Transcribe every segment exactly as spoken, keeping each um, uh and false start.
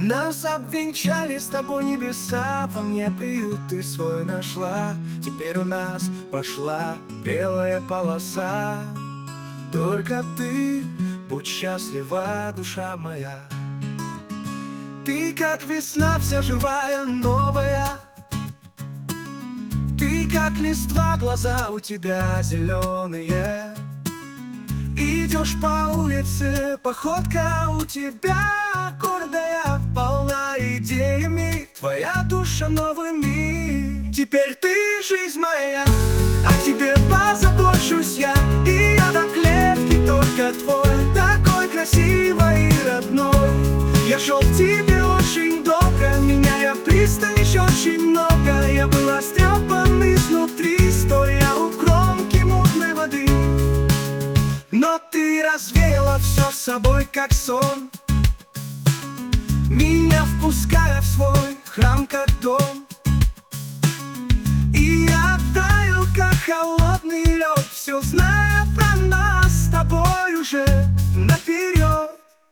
Нас обвенчали с тобой небеса, во мне приют ты свой нашла. Теперь у нас пошла белая полоса. Только ты, будь счастлива, душа моя. Ты как весна, вся живая, новая. Ты как листва, глаза у тебя зеленые. Идешь по улице, походка у тебя гордая, полна идеями, твоя душа новыми. Теперь ты жизнь моя, о тебе позабочусь я. И я до клетки только твой, такой красивый и родной. Я шел к тебе очень долго, меняя пристань еще очень много. Я был растрепан изнутри, стоя у кромки мутной воды. Но ты развеяла все с собой, как сон, меня впуская в свой храм, как дом. И я таял, как холодный лед, все зная про нас с тобой уже наперед.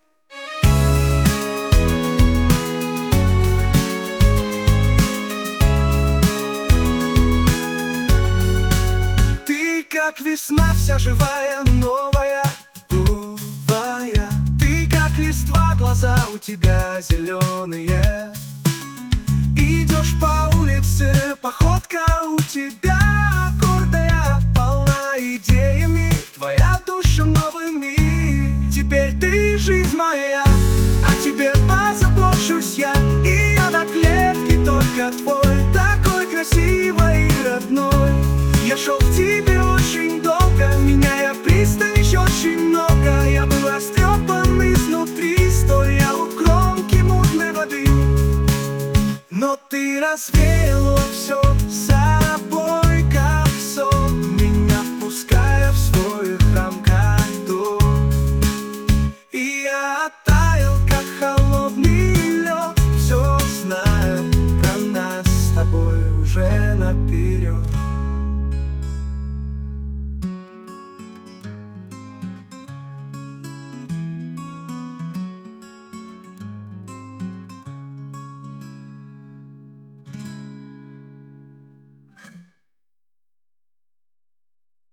Ты как весна, вся живая, новая, новая. Ты как листва, глаза у тебя зеленые. Идешь по улице, походка у тебя гордая, полна идеями, твоя душа новыми. Теперь ты жизнь моя, о тебе позабочусь я. И я до клетки только твой, такой красивый и родной. Я шел к тебе очень долго, меняя пристань еще очень много. Я был растрепан изнутри, стоя у кромки мутной воды. Но ты развеяла все